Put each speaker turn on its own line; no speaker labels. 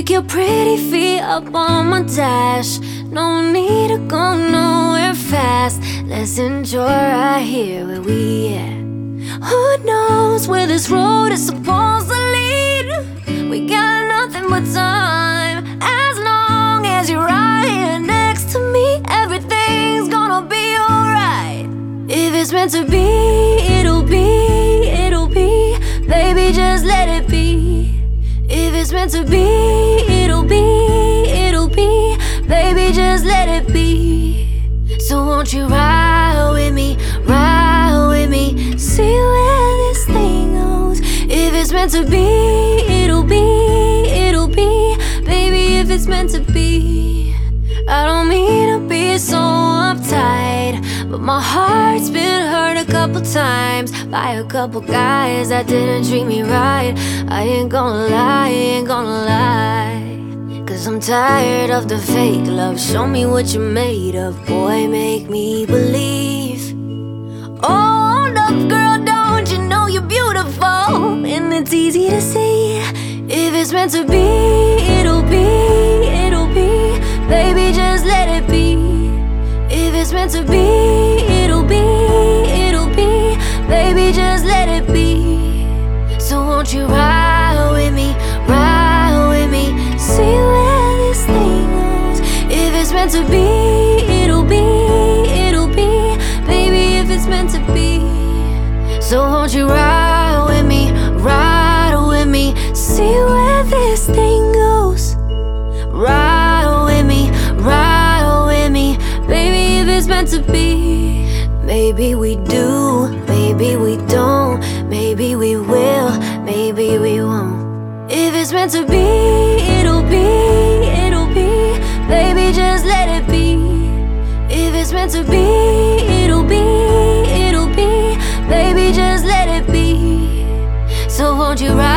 Take your pretty feet up on my dash. No need to go nowhere fast. Let's enjoy right here where we at. Who knows where this road is supposed to lead? We got nothing but time. As long as you're right here next to me, everything's gonna be alright. If it's meant to be, it'll be, it'll be. Baby, just let it be. If it's meant to be, it'll be, it'll be. Baby, just let it be. So won't you ride with me, ride with me, see where this thing goes. If it's meant to be, it'll be, it'll be. Baby, if it's meant to be. I don't mean to be so uptight, but my heart's been hurt a couple times by a couple guys that didn't treat me right. I ain't gonna lie, ain't gonna lie, 'cause I'm tired of the fake love. Show me what you're made of, boy, make me believe. Oh, hold up, girl, don't you know you're beautiful? And it's easy to see. If it's meant to be, it'll be, it'll be. Baby, just let it be. If it's meant to be, it'll be, it'll be. Baby, just let it be. So won't you ride with me, ride with me, see where this thing goes. If it's meant to be, it'll be, it'll be. Baby, if it's meant to be. So won't you ride with me, see where this thing goes. Ride with me, baby, if it's meant to be. Maybe we do, maybe we don't, maybe we will, maybe we won't. If it's meant to be, it'll be, it'll be. Baby, just let it be. If it's meant to be, it'll be, it'll be. Baby, just let it be. So won't you ride